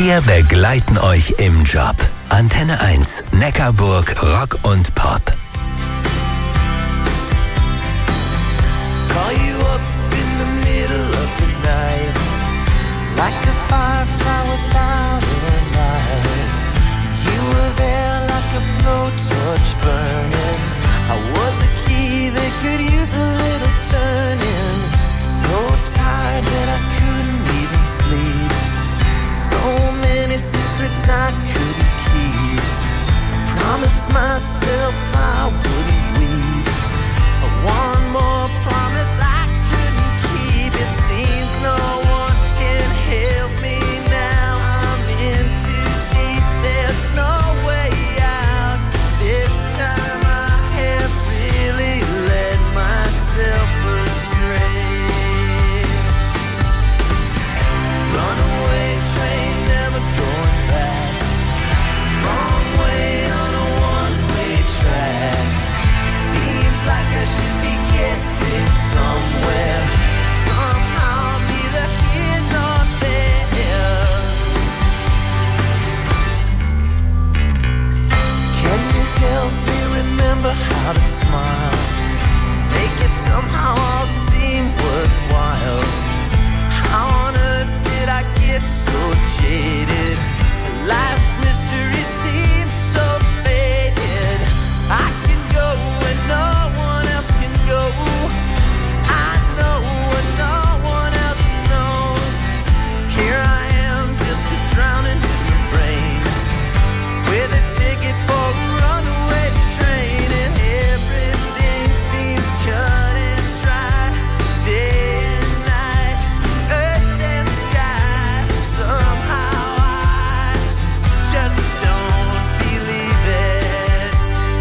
Wir begleiten euch im Job. Antenne 1, Neckarburg, Rock und Pop. Call you up in the middle of the night, like a firefly without a light. You were there like a blowtorch burning. I was a key that could use a little turning. So tired that I couldn't even sleep. So many secrets I couldn't keep. I promised myself I wouldn't weep. One more promise I couldn't keep. It seems no one can help me now. I'm in too deep. There's no way out. This time I have really led myself astray. Runaway train, never going back. Wrong way on a one-way track. Seems like I should be getting somewhere. Somehow neither here nor there. Can you help me remember how to smile? Make it somehow all seem worthwhile. How on earth did I get so jaded? Life's mystery seems so faded. I can go where no one else can go. I know what no one else knows. Here I am, just a drowning in the brain, with a ticket for a runaway train, and everything seems cut and dry. Day and night, earth and sky. Somehow I just don't believe it.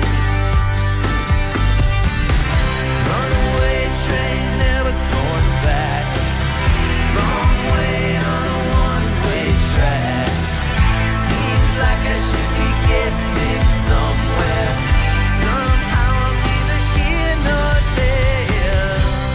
Runaway train, never going back. Wrong way on a one-way track. Seems like I should be getting somewhere. Somehow I'm neither here nor there.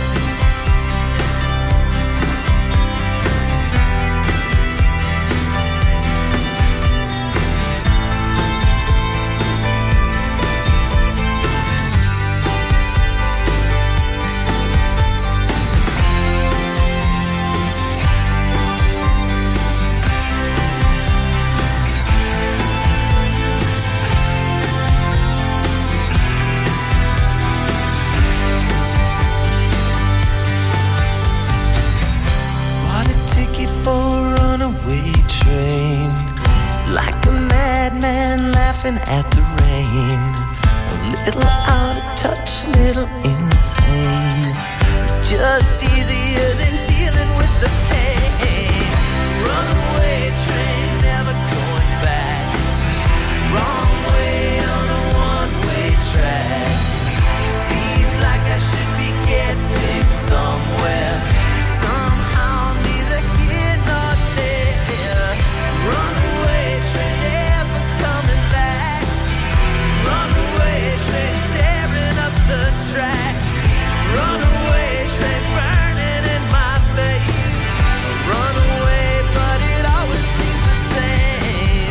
Bought a ticket for a runaway train, like a madman laughing at the rain. A little out of touch, little insane. It's just easier than dealing with the pain. Runaway train, never going back. Wrong way on a one-way track. Seems like I should be getting somewhere. Somehow neither here nor there. Runaway train, never coming back. Runaway train, tearing up the track. Runaway train, burning in my veins. Runaway, but it always seems the same.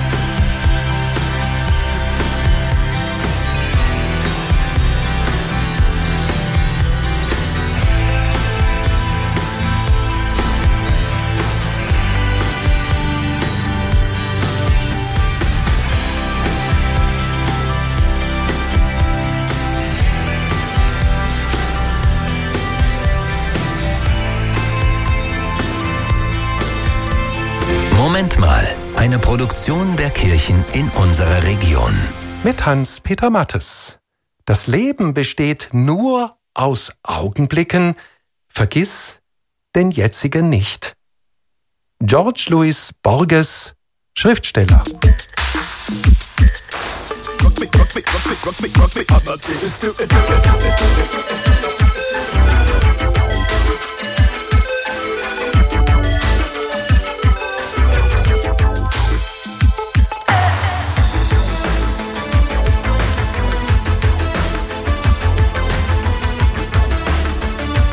Moment mal, eine Produktion der Kirchen in unserer Region. Mit Hans-Peter Mattes. Das Leben besteht nur aus Augenblicken. Vergiss den jetzigen nicht. George Louis Borges, Schriftsteller.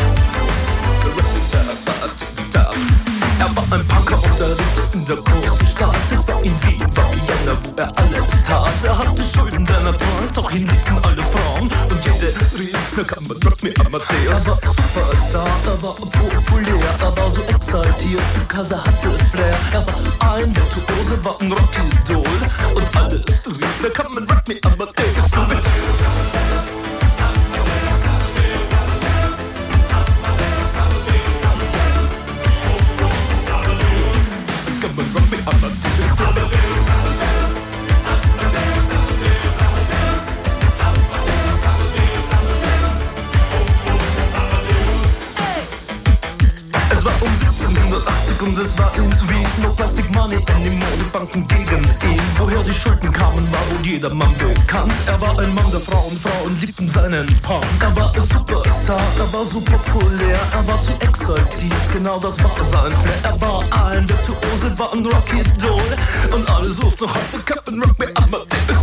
Ein Punker unterrichtet in der großen Stadt. ihn liebten alle Frauen und jede rief, na kann man Rock me Amadeus. Er war Superstar, er war populär, er war so exaltiert, because er hatte Flair. Er war ein Virtuose, war ein Rockidol und alles rief, na kann man Rock me Amadeus. Es war um 1780 und es war irgendwie no plastic money anymore. Die Banken gegen ihn. Woher die Schulden kamen, war wohl jedermann bekannt. Er war ein Mann der Frauen, Frauen liebten seinen Punk. Er war ein Superstar, er war so populär, er war zu exaltiert, genau das war sein Flair. Er war ein Virtuose, war ein Rockidol und alle suchten noch heute Captain Rock me Amadeus.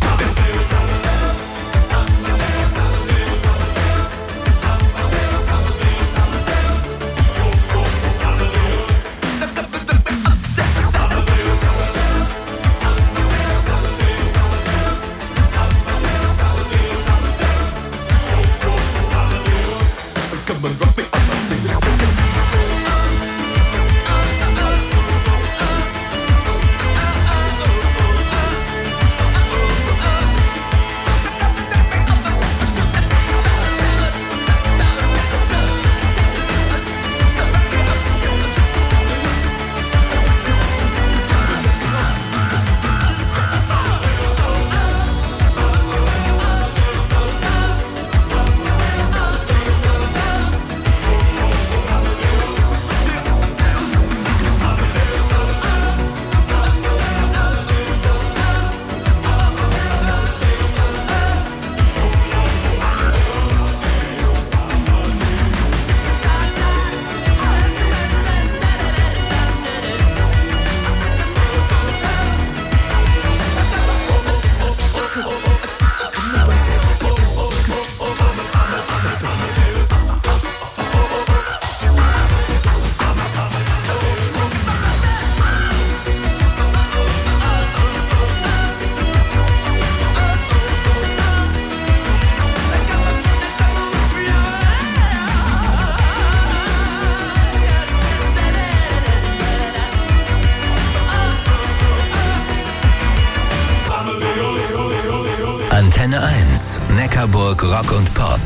Antenne 1, Neckarburg Rock und Pop.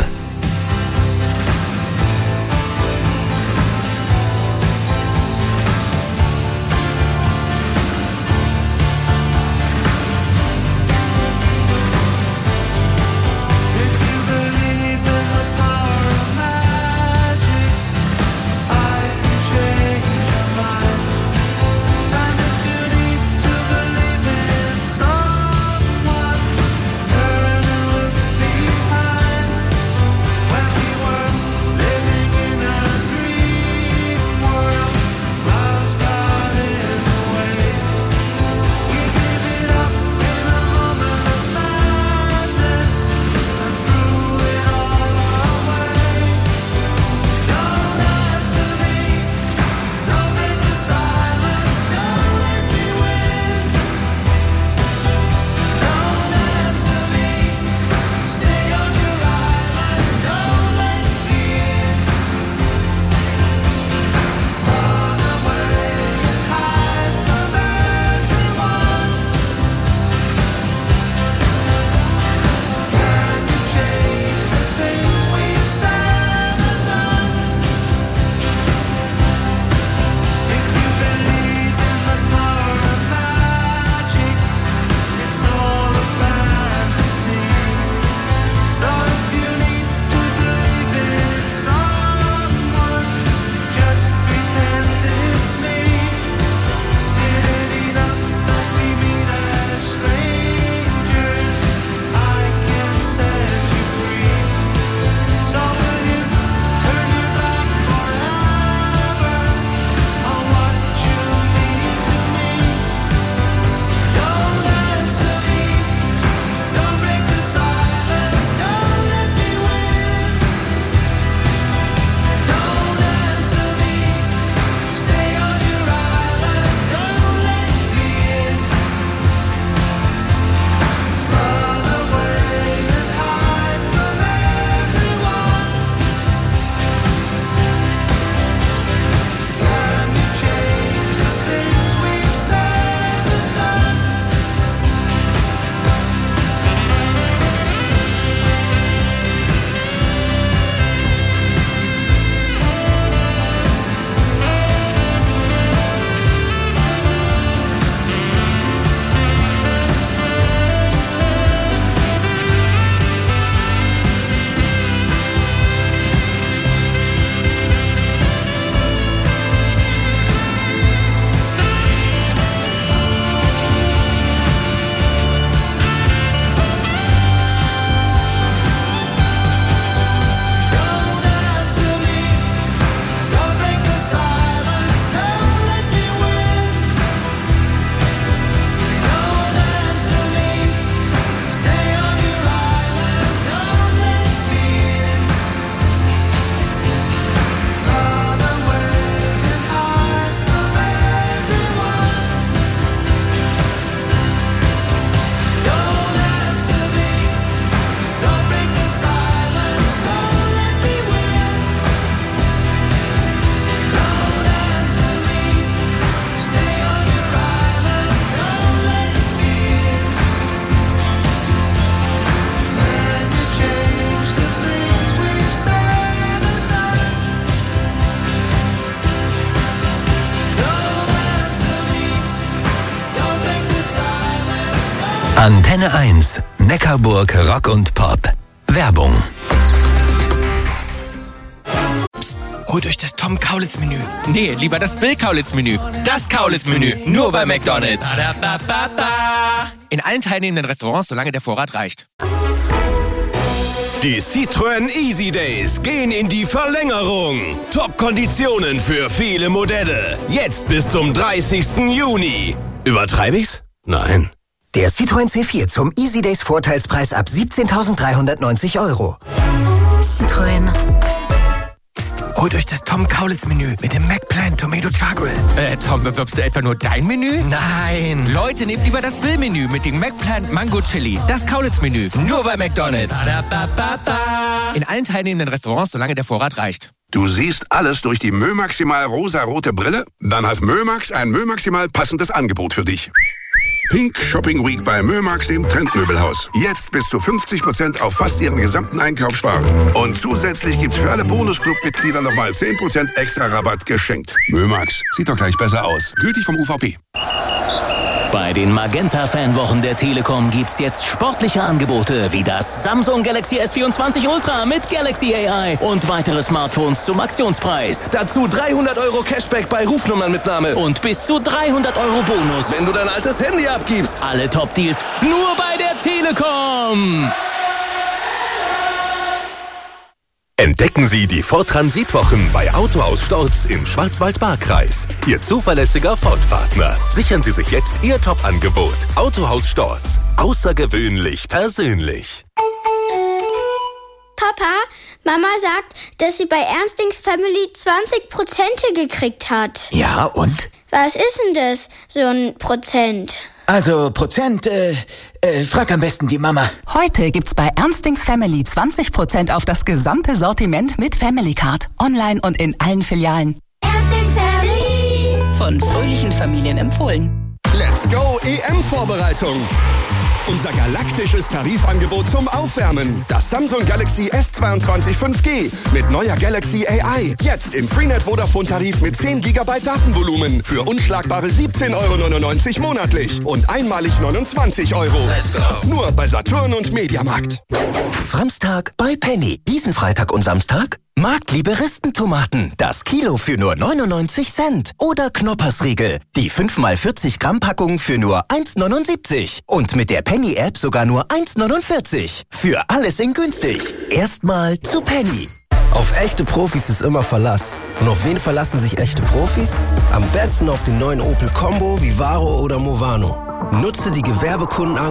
Turn and look behind. Antenne 1, Neckarburg Rock und Pop. Werbung. Psst, holt euch das Tom Kaulitz-Menü. Nee, lieber das Bill Kaulitz-Menü. Das Kaulitz-Menü, nur bei McDonald's. In allen teilnehmenden Restaurants, solange der Vorrat reicht. Die Citroën Easy Days gehen in die Verlängerung. Top-Konditionen für viele Modelle. Jetzt bis zum 30. Juni. Übertreibe ich's? Nein. Der Citroën C4 zum Easy Days Vorteilspreis ab 17.390 €. Citroën. Psst, holt euch das Tom Kaulitz-Menü mit dem McPlant Tomato Char-Grill. Tom, bewirbst du etwa nur dein Menü? Nein. Leute, nehmt lieber das Bill-Menü mit dem McPlant Mango Chili. Das Kaulitz-Menü, nur bei McDonald's. In allen teilnehmenden Restaurants, solange der Vorrat reicht. Du siehst alles durch die Mömaximal rosa-rote Brille? Dann hat Mömax ein Mömaximal passendes Angebot für dich. Pink Shopping Week bei Mömax, dem Trendmöbelhaus. Jetzt bis zu 50% auf fast ihren gesamten Einkauf sparen. Und zusätzlich gibt's für alle Bonusclub-Mitglieder nochmal 10% extra Rabatt geschenkt. Mömax, sieht doch gleich besser aus. Gültig vom UVP. Bei den Magenta-Fanwochen der Telekom gibt's jetzt sportliche Angebote wie das Samsung Galaxy S24 Ultra mit Galaxy AI und weitere Smartphones zum Aktionspreis. Dazu 300 € Cashback bei Rufnummernmitnahme. Und bis zu 300 € Bonus, Wenn du dein altes Handy abgibst. alle Top-Deals nur bei der Telekom. Entdecken Sie die Ford Transitwochen bei Autohaus Storz im Schwarzwald-Baar-Kreis. Ihr zuverlässiger Ford-Partner. Sichern Sie sich jetzt Ihr Top-Angebot. Autohaus Storz. Außergewöhnlich persönlich. Papa, Mama sagt, dass sie bei Ernstings Family 20% gekriegt hat. Ja, und? Was ist denn das, so ein Prozent? Also, Prozent, frag am besten die Mama. Heute gibt's bei Ernstings Family 20% auf das gesamte Sortiment mit Family Card. Online und in allen Filialen. Ernstings Family. Von fröhlichen Familien empfohlen. Let's go EM-Vorbereitung. Unser galaktisches Tarifangebot zum Aufwärmen. Das Samsung Galaxy S22 5G mit neuer Galaxy AI. Jetzt im Freenet Vodafone Tarif mit 10 GB Datenvolumen. Für unschlagbare 17,99 € monatlich. Und einmalig 29 €. Let's go. Nur bei Saturn und Mediamarkt. Samstag bei Penny. Diesen Freitag und Samstag Marktlieberistentomaten. Das Kilo für nur 99 Cent. Oder Knoppersriegel. Die 5x40 Gramm Packung für nur 1,79. Und mit der Penny-App sogar nur 1,49. Für alles in günstig. Erstmal zu Penny. Auf echte Profis ist immer Verlass. Und auf wen verlassen sich echte Profis? Am besten auf den neuen Opel Combo, Vivaro oder Movano. Nutze die Gewerbekunden